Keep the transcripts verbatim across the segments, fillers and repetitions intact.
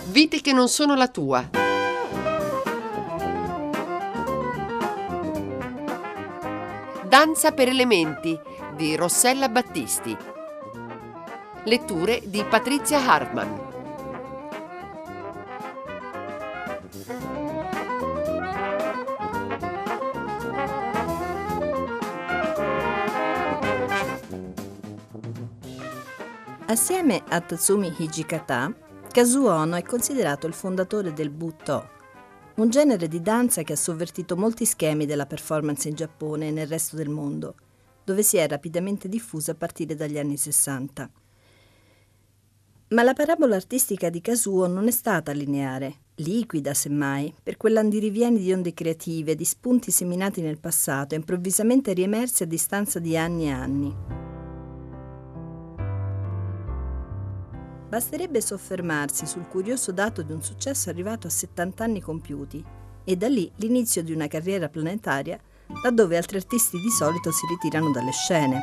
Vite che non sono la tua. Danza per elementi di Rossella Battisti. Letture di Patrizia Hartmann. Assieme a Tatsumi Hijikata, Kazuo Ono è considerato il fondatore del Buttō, un genere di danza che ha sovvertito molti schemi della performance in Giappone e nel resto del mondo, dove si è rapidamente diffusa a partire dagli anni sessanta. Ma la parabola artistica di Kazuo non è stata lineare, liquida semmai, per quell'andirivieni di onde creative, di spunti seminati nel passato e improvvisamente riemersi a distanza di anni e anni. Basterebbe soffermarsi sul curioso dato di un successo arrivato a settanta anni compiuti e da lì l'inizio di una carriera planetaria laddove altri artisti di solito si ritirano dalle scene.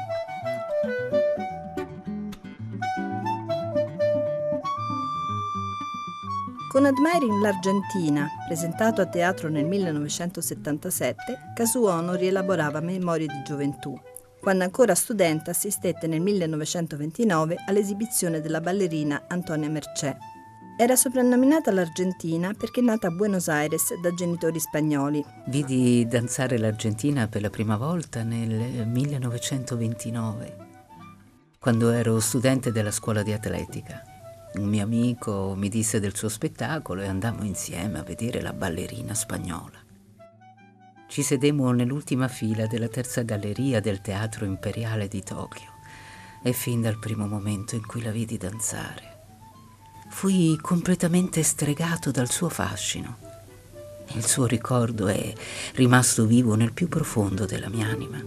Con Admiring l'Argentina, presentato a teatro nel millenovecentosettantasette, Kazuo Ono rielaborava Memorie di gioventù, quando ancora studente assistette nel millenovecentoventinove all'esibizione della ballerina Antonia Mercé. Era soprannominata l'Argentina perché è nata a Buenos Aires da genitori spagnoli. Vidi danzare l'Argentina per la prima volta nel millenovecentoventinove, quando ero studente della scuola di atletica. Un mio amico mi disse del suo spettacolo e andammo insieme a vedere la ballerina spagnola. Ci sedemmo nell'ultima fila della terza galleria del Teatro Imperiale di Tokyo e fin dal primo momento in cui la vidi danzare fui completamente stregato dal suo fascino. Il suo ricordo è rimasto vivo nel più profondo della mia anima.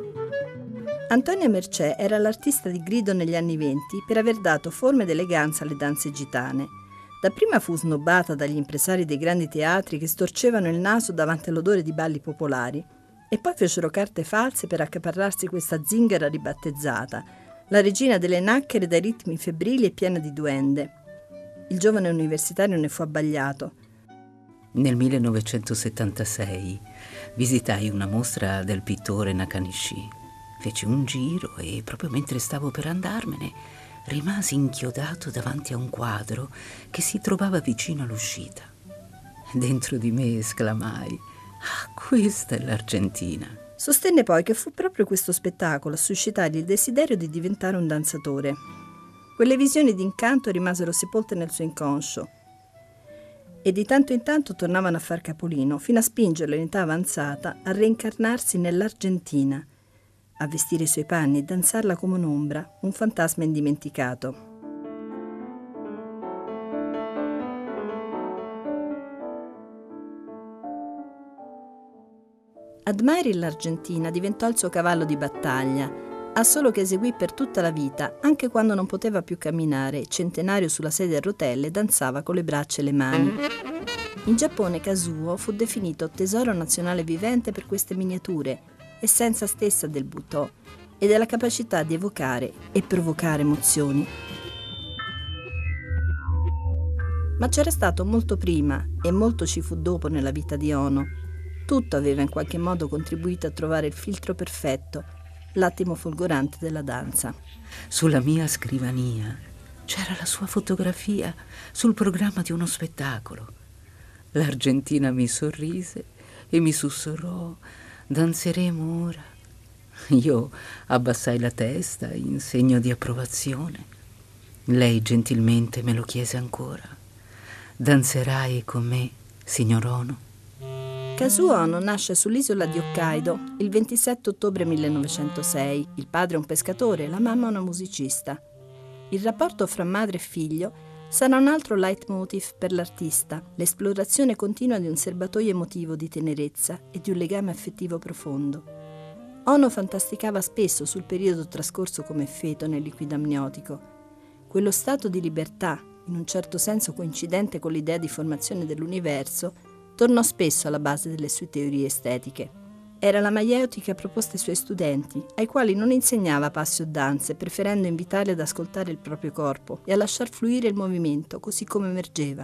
Antonia Mercé era l'artista di grido negli anni venti per aver dato forma ed eleganza alle danze gitane. Dapprima fu snobbata dagli impresari dei grandi teatri che storcevano il naso davanti all'odore di balli popolari e poi fecero carte false per accaparrarsi questa zingara ribattezzata, la regina delle nacchere dai ritmi febbrili e piena di duende. Il giovane universitario ne fu abbagliato. Nel millenovecentosettantasei visitai una mostra del pittore Nakanishi. Feci un giro e proprio mentre stavo per andarmene rimasi inchiodato davanti a un quadro che si trovava vicino all'uscita. Dentro di me esclamai: «Ah, questa è l'Argentina!» Sostenne poi che fu proprio questo spettacolo a suscitargli il desiderio di diventare un danzatore. Quelle visioni d'incanto rimasero sepolte nel suo inconscio e di tanto in tanto tornavano a far capolino, fino a spingerlo in età avanzata a reincarnarsi nell'Argentina, a vestire i suoi panni e danzarla come un'ombra, un fantasma indimenticato. Admiring l'Argentina diventò il suo cavallo di battaglia, ha solo che eseguì per tutta la vita, anche quando non poteva più camminare e centenario sulla sedia a rotelle danzava con le braccia e le mani. In Giappone Kazuo fu definito tesoro nazionale vivente per queste miniature, essenza stessa del Buttō e della capacità di evocare e provocare emozioni. Ma c'era stato molto prima e molto ci fu dopo nella vita di Ono. Tutto aveva in qualche modo contribuito a trovare il filtro perfetto, l'attimo folgorante della danza. Sulla mia scrivania c'era la sua fotografia sul programma di uno spettacolo. L'Argentina mi sorrise e mi sussurrò: «Danzeremo ora». Io abbassai la testa in segno di approvazione. Lei gentilmente me lo chiese ancora: «Danzerai con me, signor Ono?» Kazuo Ono nasce sull'isola di Hokkaido il ventisette ottobre millenovecentosei. Il padre è un pescatore e la mamma una musicista. Il rapporto fra madre e figlio sarà un altro leitmotiv per l'artista, l'esplorazione continua di un serbatoio emotivo di tenerezza e di un legame affettivo profondo. Ono fantasticava spesso sul periodo trascorso come feto nel liquido amniotico. Quello stato di libertà, in un certo senso coincidente con l'idea di formazione dell'universo, tornò spesso alla base delle sue teorie estetiche. Era la maieutica proposta ai suoi studenti, ai quali non insegnava passi o danze, preferendo invitarli ad ascoltare il proprio corpo e a lasciar fluire il movimento così come emergeva,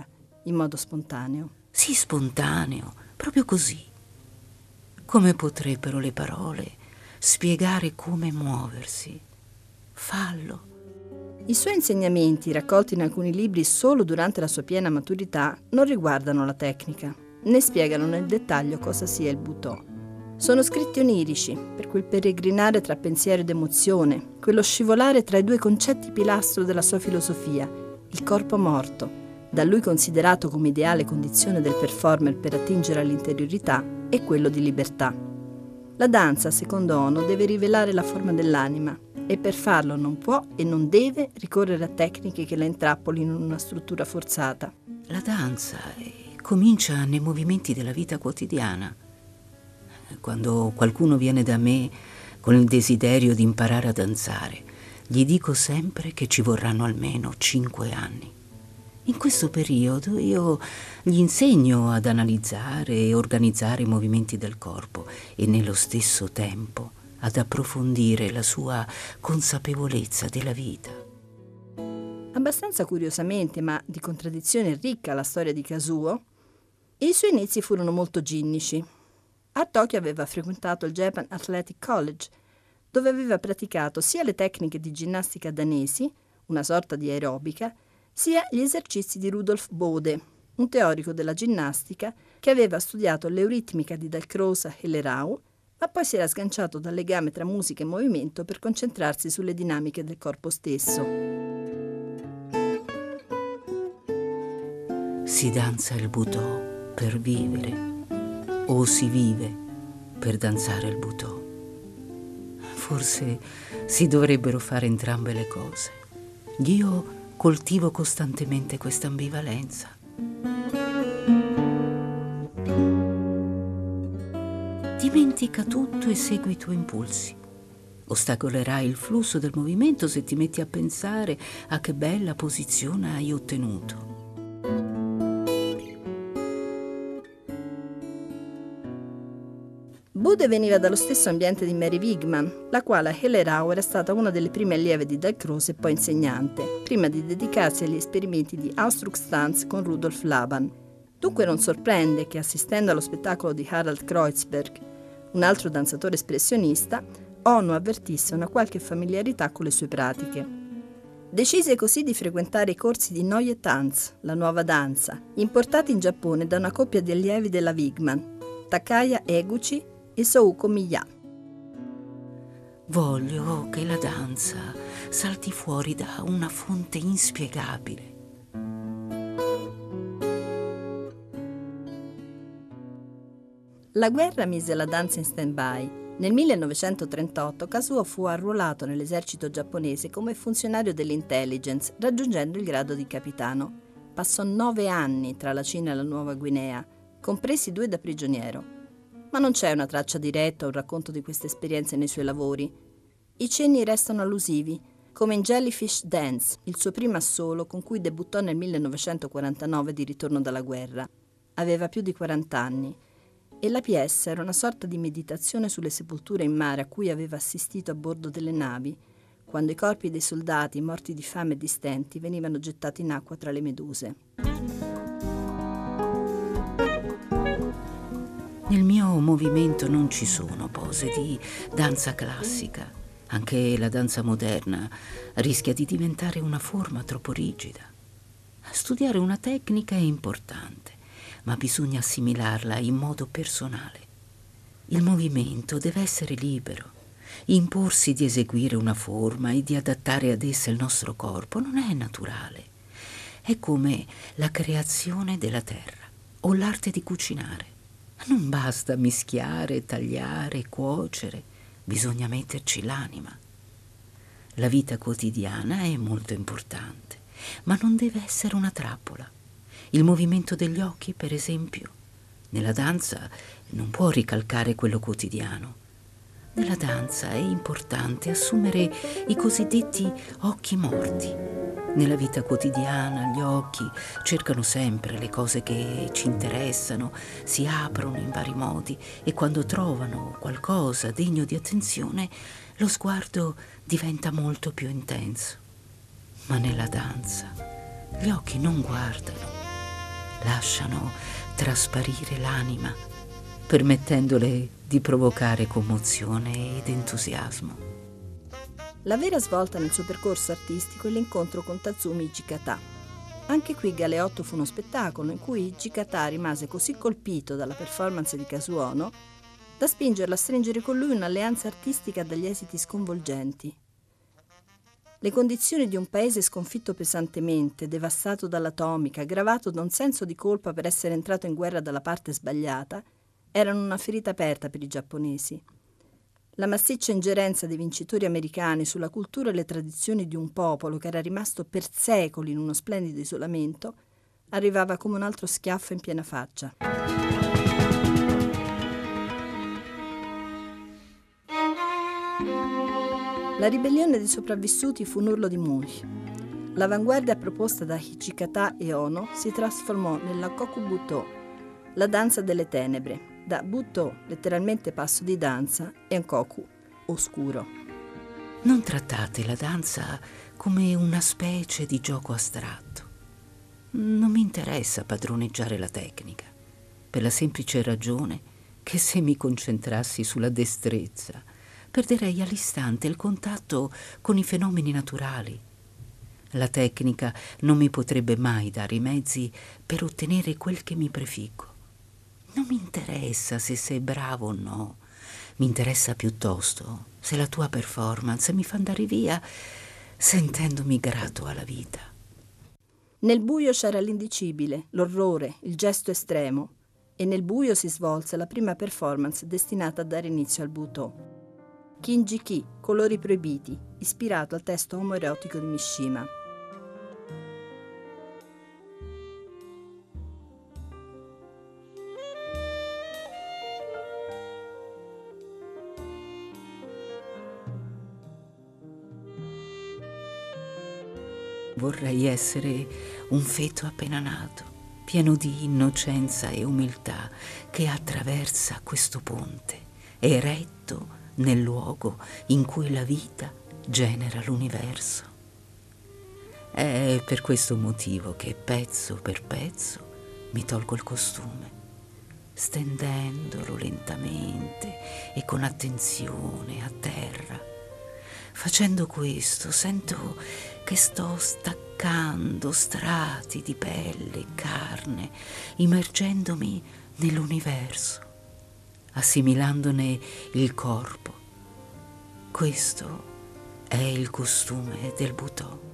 in modo spontaneo. Sì, spontaneo, proprio così. Come potrebbero le parole spiegare come muoversi? Fallo. I suoi insegnamenti, raccolti in alcuni libri solo durante la sua piena maturità, non riguardano la tecnica, né spiegano nel dettaglio cosa sia il Butò. Sono scritti onirici, per quel peregrinare tra pensiero ed emozione, quello scivolare tra i due concetti pilastro della sua filosofia, il corpo morto, da lui considerato come ideale condizione del performer per attingere all'interiorità, e quello di libertà. La danza, secondo Ono, deve rivelare la forma dell'anima, e per farlo non può e non deve ricorrere a tecniche che la intrappolino in una struttura forzata. La danza eh, comincia nei movimenti della vita quotidiana. Quando qualcuno viene da me con il desiderio di imparare a danzare, gli dico sempre che ci vorranno almeno cinque anni. In questo periodo io gli insegno ad analizzare e organizzare i movimenti del corpo e nello stesso tempo ad approfondire la sua consapevolezza della vita. Abbastanza curiosamente, ma di contraddizione ricca la storia di Kazuo, i suoi inizi furono molto ginnici. A Tokyo aveva frequentato il Japan Athletic College, dove aveva praticato sia le tecniche di ginnastica danesi, una sorta di aerobica, sia gli esercizi di Rudolf Bode, un teorico della ginnastica che aveva studiato l'euritmica di Dalcroze e Lerau, ma poi si era sganciato dal legame tra musica e movimento per concentrarsi sulle dinamiche del corpo stesso. Si danza il Butò per vivere, o si vive per danzare il Butò. Forse si dovrebbero fare entrambe le cose. Io coltivo costantemente questa ambivalenza. Dimentica tutto e segui i tuoi impulsi. Ostacolerai il flusso del movimento se ti metti a pensare a che bella posizione hai ottenuto. Bode veniva dallo stesso ambiente di Mary Wigman, la quale a Hellerau era stata una delle prime allieve di Dalcroze e poi insegnante, prima di dedicarsi agli esperimenti di Ausdruckstanz con Rudolf Laban. Dunque non sorprende che, assistendo allo spettacolo di Harald Kreuzberg, un altro danzatore espressionista, Ono avvertisse una qualche familiarità con le sue pratiche. Decise così di frequentare i corsi di Neue Tanz, la nuova danza, importati in Giappone da una coppia di allievi della Wigman, Takaya Eguchi e Souko Miya. Voglio che la danza salti fuori da una fonte inspiegabile. La guerra mise la danza in stand-by. Nel millenovecentotrentotto Kazuo fu arruolato nell'esercito giapponese come funzionario dell'intelligence, raggiungendo il grado di capitano. Passò nove anni tra la Cina e la Nuova Guinea, compresi due da prigioniero. Ma non c'è una traccia diretta o un racconto di queste esperienze nei suoi lavori. I cenni restano allusivi, come in Jellyfish Dance, il suo primo assolo con cui debuttò nel millenovecentoquarantanove di ritorno dalla guerra. Aveva più di quaranta anni e la pièce era una sorta di meditazione sulle sepolture in mare a cui aveva assistito a bordo delle navi, quando i corpi dei soldati morti di fame e di stenti venivano gettati in acqua tra le meduse. Nel mio movimento non ci sono pose di danza classica. Anche la danza moderna rischia di diventare una forma troppo rigida. Studiare una tecnica è importante, ma bisogna assimilarla in modo personale. Il movimento deve essere libero. Imporsi di eseguire una forma e di adattare ad essa il nostro corpo non è naturale. È come la creazione della terra o l'arte di cucinare. Non basta mischiare, tagliare, cuocere, bisogna metterci l'anima. La vita quotidiana è molto importante, ma non deve essere una trappola. Il movimento degli occhi, per esempio, nella danza non può ricalcare quello quotidiano. Nella danza è importante assumere i cosiddetti occhi morti. Nella vita quotidiana gli occhi cercano sempre le cose che ci interessano, si aprono in vari modi e quando trovano qualcosa degno di attenzione, lo sguardo diventa molto più intenso. Ma nella danza gli occhi non guardano, lasciano trasparire l'anima, permettendole di provocare commozione ed entusiasmo. La vera svolta nel suo percorso artistico è l'incontro con Tatsumi Hijikata. Anche qui Galeotto fu uno spettacolo in cui Hijikata rimase così colpito dalla performance di Kazuo Ono da spingerlo a stringere con lui un'alleanza artistica dagli esiti sconvolgenti. Le condizioni di un paese sconfitto pesantemente, devastato dall'atomica, aggravato da un senso di colpa per essere entrato in guerra dalla parte sbagliata, erano una ferita aperta per i giapponesi. La massiccia ingerenza dei vincitori americani sulla cultura e le tradizioni di un popolo che era rimasto per secoli in uno splendido isolamento arrivava come un altro schiaffo in piena faccia. La ribellione dei sopravvissuti fu un urlo di Munch. L'avanguardia proposta da Hijikata e Ono si trasformò nella Kokubuto, la danza delle tenebre, da Buto, letteralmente passo di danza, e Ankoku, oscuro. Non trattate la danza come una specie di gioco astratto. Non mi interessa padroneggiare la tecnica, per la semplice ragione che se mi concentrassi sulla destrezza, perderei all'istante il contatto con i fenomeni naturali. La tecnica non mi potrebbe mai dare i mezzi per ottenere quel che mi prefiggo. Non mi interessa se sei bravo o no, mi interessa piuttosto se la tua performance mi fa andare via sentendomi grato alla vita. Nel buio c'era l'indicibile, l'orrore, il gesto estremo, e nel buio si svolse la prima performance destinata a dare inizio al Buto. Kinji-ki, colori proibiti, ispirato al testo omoerotico di Mishima. Vorrei essere un feto appena nato, pieno di innocenza e umiltà, che attraversa questo ponte, eretto nel luogo in cui la vita genera l'universo. È per questo motivo che pezzo per pezzo mi tolgo il costume, stendendolo lentamente e con attenzione a terra. Facendo questo sento che sto staccando strati di pelle e carne, immergendomi nell'universo, assimilandone il corpo. Questo è il costume del Butò.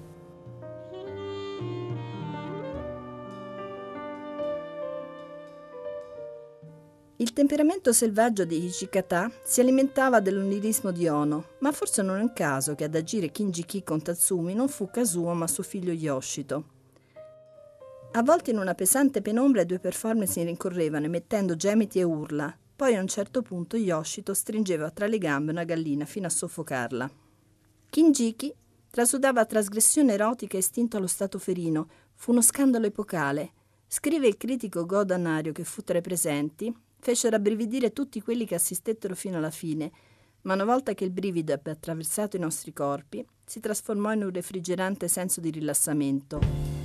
Il temperamento selvaggio di Hijikata si alimentava dell'onirismo di Ono, ma forse non è un caso che ad agire Kinji-ki con Tatsumi non fu Kazuo ma suo figlio Yoshito. Avvolti in una pesante penombra, i due performer si rincorrevano emettendo gemiti e urla. Poi a un certo punto Yoshito stringeva tra le gambe una gallina fino a soffocarla. Kinji-ki trasudava trasgressione erotica e istinto allo stato ferino. Fu uno scandalo epocale. Scrive il critico Go Dannario, che fu tra i presenti: fece rabbrividire tutti quelli che assistettero fino alla fine, ma una volta che il brivido ebbe attraversato i nostri corpi, si trasformò in un refrigerante senso di rilassamento.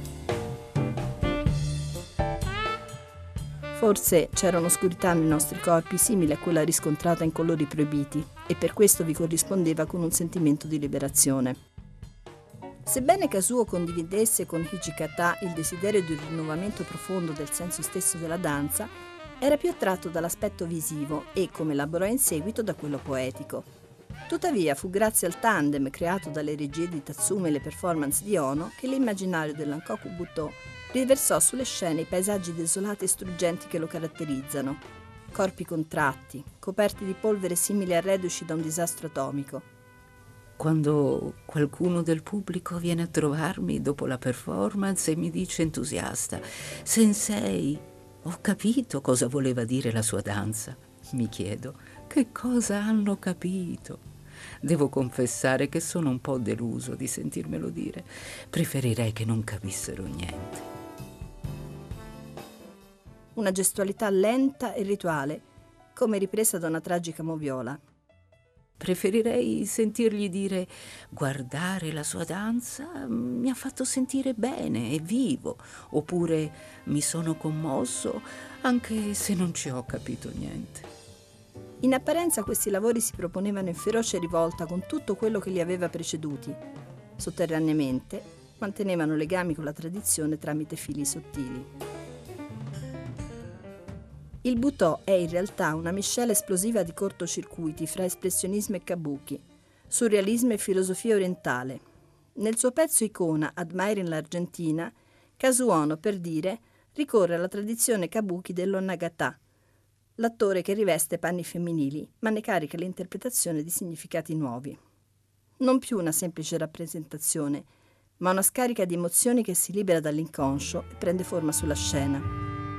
Forse c'era un'oscurità nei nostri corpi simile a quella riscontrata in Colori proibiti, e per questo vi corrispondeva con un sentimento di liberazione. Sebbene Kazuo condividesse con Hijikata il desiderio di un rinnovamento profondo del senso stesso della danza, era più attratto dall'aspetto visivo e, come elaborò in seguito, da quello poetico. Tuttavia fu grazie al tandem creato dalle regie di Tatsumi e le performance di Ono che l'immaginario dell'Ankoku Butò riversò sulle scene i paesaggi desolati e struggenti che lo caratterizzano. Corpi contratti, coperti di polvere simili a reduci da un disastro atomico. Quando qualcuno del pubblico viene a trovarmi dopo la performance e mi dice entusiasta: «Sensei, ho capito cosa voleva dire la sua danza», mi chiedo: che cosa hanno capito? Devo confessare che sono un po' deluso di sentirmelo dire. Preferirei che non capissero niente. Una gestualità lenta e rituale, come ripresa da una tragica moviola. Preferirei sentirgli dire: guardare la sua danza mi ha fatto sentire bene e vivo, oppure mi sono commosso anche se non ci ho capito niente. In apparenza questi lavori si proponevano in feroce rivolta con tutto quello che li aveva preceduti. Sotterraneamente mantenevano legami con la tradizione tramite fili sottili. Il Butò è in realtà una miscela esplosiva di cortocircuiti fra espressionismo e kabuki, surrealismo e filosofia orientale. Nel suo pezzo icona Admiring l'Argentina, Kazuo, per dire, ricorre alla tradizione kabuki dell'Onagata, l'attore che riveste panni femminili, ma ne carica l'interpretazione di significati nuovi. Non più una semplice rappresentazione, ma una scarica di emozioni che si libera dall'inconscio e prende forma sulla scena.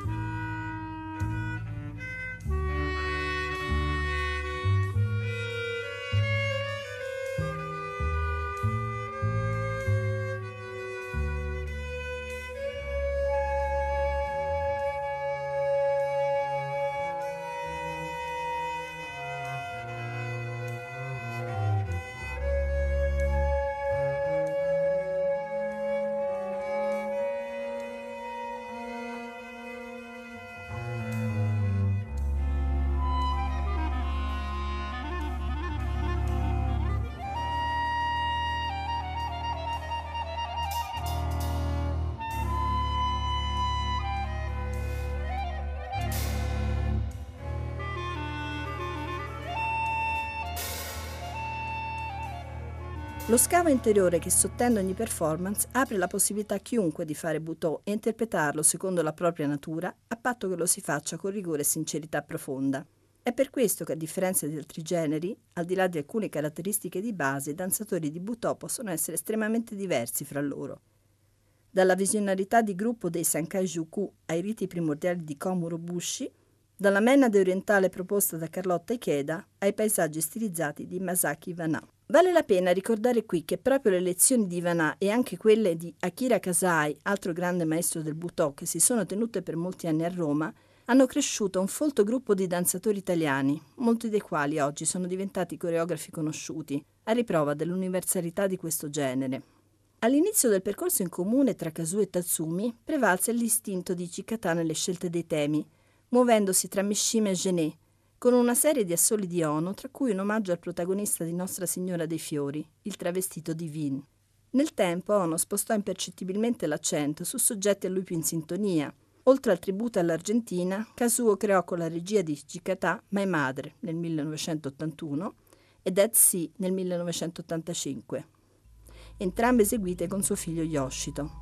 Lo scavo interiore che sottende ogni performance apre la possibilità a chiunque di fare Butò e interpretarlo secondo la propria natura, a patto che lo si faccia con rigore e sincerità profonda. È per questo che, a differenza di altri generi, al di là di alcune caratteristiche di base, i danzatori di Butò possono essere estremamente diversi fra loro. Dalla visionarità di gruppo dei Sankai-juku ai riti primordiali di Komuro Bushi, dalla menade orientale proposta da Carlotta Ikeda ai paesaggi stilizzati di Masaki Iwanae. Vale la pena ricordare qui che proprio le lezioni di Iwanae e anche quelle di Akira Kasai, altro grande maestro del Butò che si sono tenute per molti anni a Roma, hanno cresciuto un folto gruppo di danzatori italiani, molti dei quali oggi sono diventati coreografi conosciuti, a riprova dell'universalità di questo genere. All'inizio del percorso in comune tra Kazuo e Tatsumi prevalse l'istinto di Chikata nelle scelte dei temi, muovendosi tra Mishima e Gené, con una serie di assoli di Ono, tra cui un omaggio al protagonista di Nostra Signora dei Fiori, il travestito di Vin. Nel tempo Ono spostò impercettibilmente l'accento su soggetti a lui più in sintonia. Oltre al tributo all'Argentina, Kazuo creò con la regia di Chikata My Mother nel millenovecentottantuno e Dead Sea nel millenovecentottantacinque, entrambe eseguite con suo figlio Yoshito.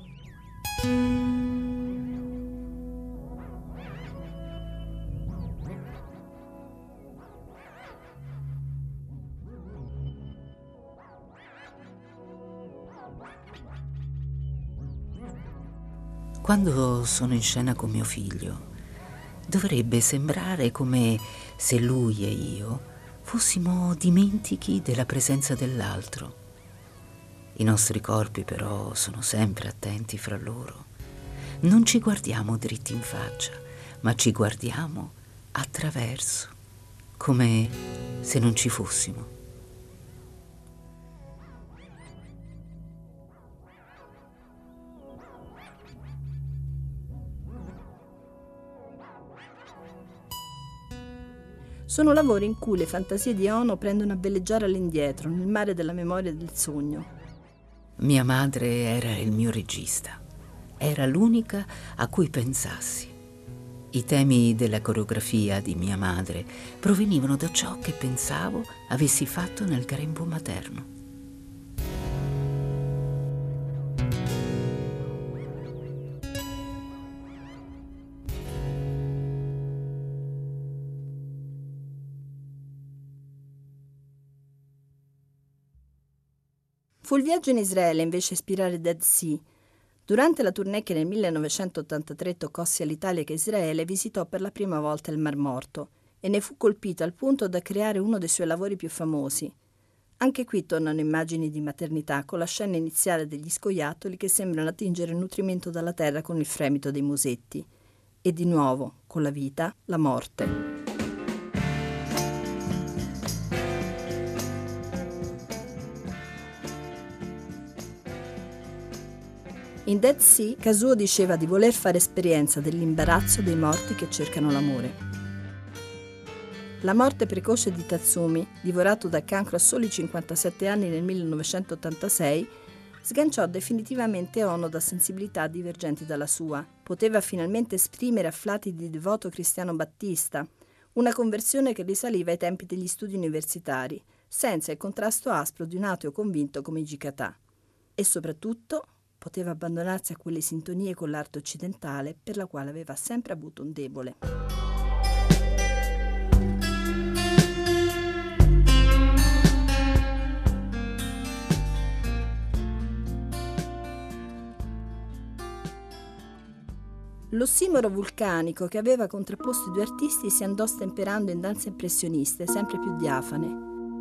Quando sono in scena con mio figlio, dovrebbe sembrare come se lui e io fossimo dimentichi della presenza dell'altro. I nostri corpi però sono sempre attenti fra loro. Non ci guardiamo dritti in faccia, ma ci guardiamo attraverso, come se non ci fossimo. Sono lavori in cui le fantasie di Ono prendono a veleggiare all'indietro, nel mare della memoria e del sogno. Mia madre era il mio regista. Era l'unica a cui pensassi. I temi della coreografia di mia madre provenivano da ciò che pensavo avessi fatto nel grembo materno. Fu il viaggio in Israele invece a ispirare Dead Sea. Durante la tournée che nel millenovecentottantatré toccò sia l'Italia che Israele, visitò per la prima volta il Mar Morto e ne fu colpito al punto da creare uno dei suoi lavori più famosi. Anche qui tornano immagini di maternità, con la scena iniziale degli scoiattoli che sembrano attingere nutrimento dalla terra con il fremito dei musetti. E di nuovo, con la vita, la morte. In Dead Sea, Kazuo diceva di voler fare esperienza dell'imbarazzo dei morti che cercano l'amore. La morte precoce di Tatsumi, divorato da cancro a soli cinquantasette anni nel millenovecentottantasei, sganciò definitivamente Ono da sensibilità divergenti dalla sua. Poteva finalmente esprimere afflati di devoto cristiano battista, una conversione che risaliva ai tempi degli studi universitari, senza il contrasto aspro di un ateo convinto come Jikata. E soprattutto poteva abbandonarsi a quelle sintonie con l'arte occidentale per la quale aveva sempre avuto un debole. L'ossimoro vulcanico che aveva contrapposto i due artisti si andò stemperando in danze impressioniste, sempre più diafane.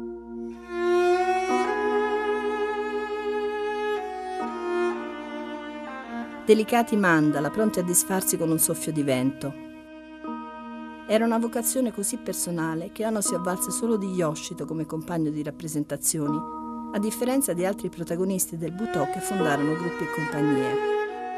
Delicati mandala, pronti a disfarsi con un soffio di vento. Era una vocazione così personale che Ono si avvalse solo di Yoshito come compagno di rappresentazioni, a differenza di altri protagonisti del Butò che fondarono gruppi e compagnie.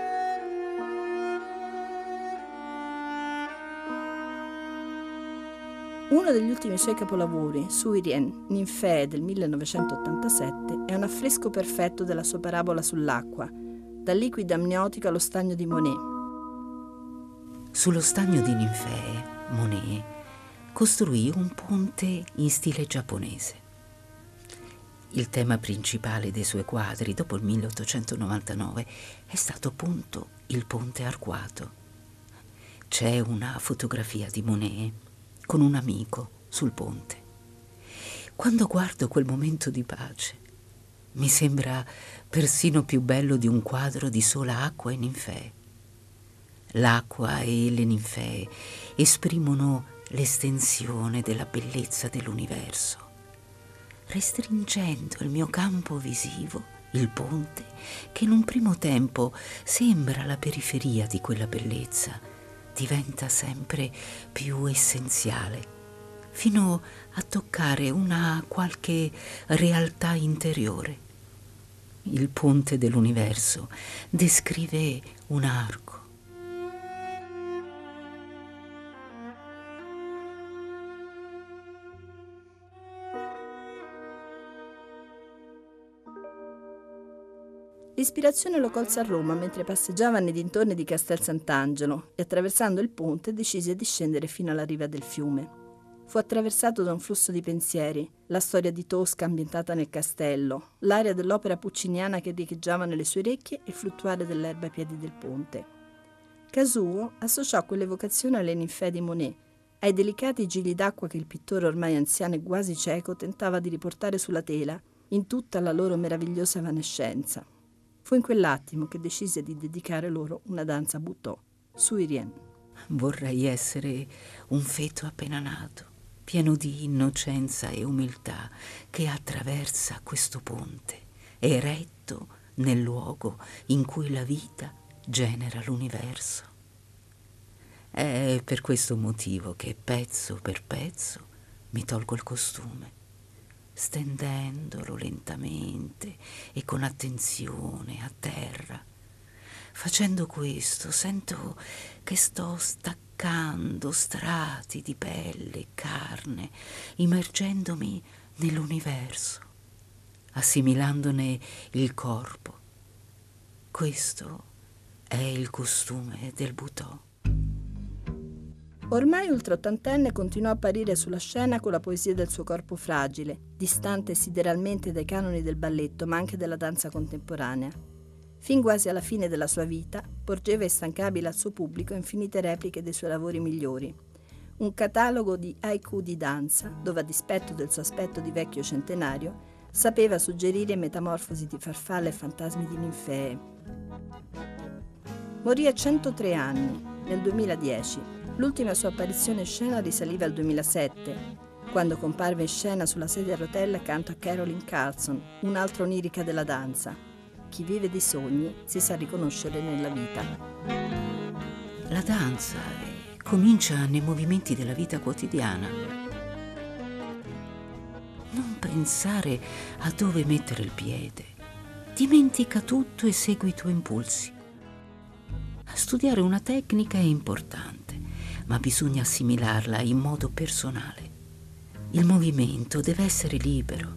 Uno degli ultimi suoi capolavori, Suirien, Ninfee del millenovecentottantasette, è un affresco perfetto della sua parabola sull'acqua, dal liquido amniotico allo stagno di Monet. Sullo stagno di Ninfee, Monet costruì un ponte in stile giapponese. Il tema principale dei suoi quadri, dopo il milleottocentonovantanove, è stato appunto il ponte arcuato. C'è una fotografia di Monet con un amico sul ponte. Quando guardo quel momento di pace, mi sembra persino più bello di un quadro di sola acqua e ninfee. L'acqua e le ninfee esprimono l'estensione della bellezza dell'universo. Restringendo il mio campo visivo, il ponte, che in un primo tempo sembra la periferia di quella bellezza, diventa sempre più essenziale, fino a toccare una qualche realtà interiore. Il ponte dell'universo descrive un arco. L'ispirazione lo colse a Roma mentre passeggiava nei dintorni di Castel Sant'Angelo e attraversando il ponte decise di scendere fino alla riva del fiume. Fu attraversato da un flusso di pensieri, la storia di Tosca ambientata nel castello, l'aria dell'opera pucciniana che riecheggiava nelle sue orecchie e il fluttuare dell'erba ai piedi del ponte. Kazuo associò quell'evocazione alle ninfee di Monet, ai delicati giri d'acqua che il pittore ormai anziano e quasi cieco tentava di riportare sulla tela in tutta la loro meravigliosa evanescenza. Fu in quell'attimo che decise di dedicare loro una danza Butò, Suirien. Vorrei essere un feto appena nato, pieno di innocenza e umiltà, che attraversa questo ponte, eretto nel luogo in cui la vita genera l'universo. È per questo motivo che pezzo per pezzo mi tolgo il costume, stendendolo lentamente e con attenzione a terra. Facendo questo sento che sto staccando strati di pelle e carne, immergendomi nell'universo, assimilandone il corpo. Questo è il costume del Butò. Ormai ultraottantenne continuò a apparire sulla scena con la poesia del suo corpo fragile, distante sideralmente dai canoni del balletto ma anche della danza contemporanea. Fin quasi alla fine della sua vita porgeva instancabile al suo pubblico infinite repliche dei suoi lavori migliori. Un catalogo di haiku di danza, dove a dispetto del suo aspetto di vecchio centenario, sapeva suggerire metamorfosi di farfalle e fantasmi di ninfee. Morì a centotré anni, nel duemiladieci. L'ultima sua apparizione in scena risaliva al duemilasette, quando comparve in scena sulla sedia a rotelle accanto a Caroline Carlson, un'altra onirica della danza. Chi vive di sogni si sa riconoscere nella vita. La danza comincia nei movimenti della vita quotidiana. Non pensare a dove mettere il piede. Dimentica tutto e segui i tuoi impulsi. Studiare una tecnica è importante, ma bisogna assimilarla in modo personale. Il movimento deve essere libero.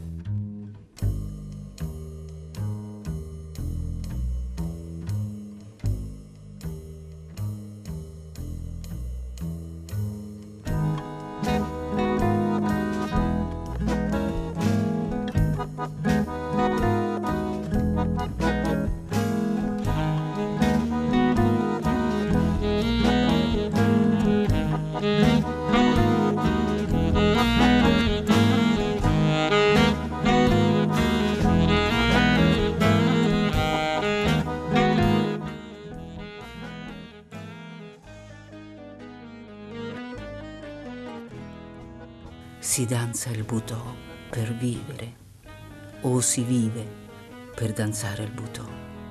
Si danza il Butò per vivere o si vive per danzare il Butò.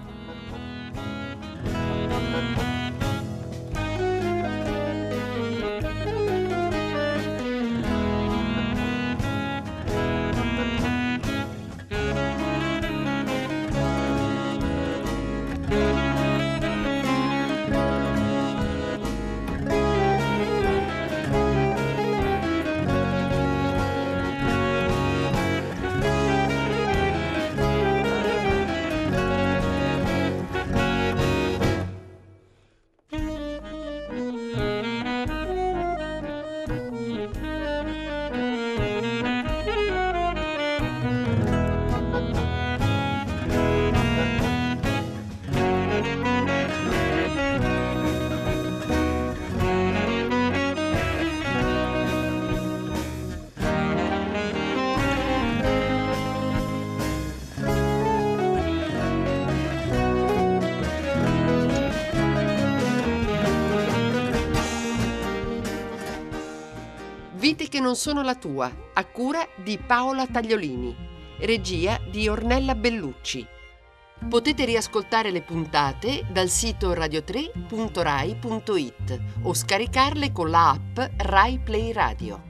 Vite che non sono la tua, a cura di Paola Tagliolini, regia di Ornella Bellucci. Potete riascoltare le puntate dal sito radio tre punto rai punto it o scaricarle con la app Rai Play Radio.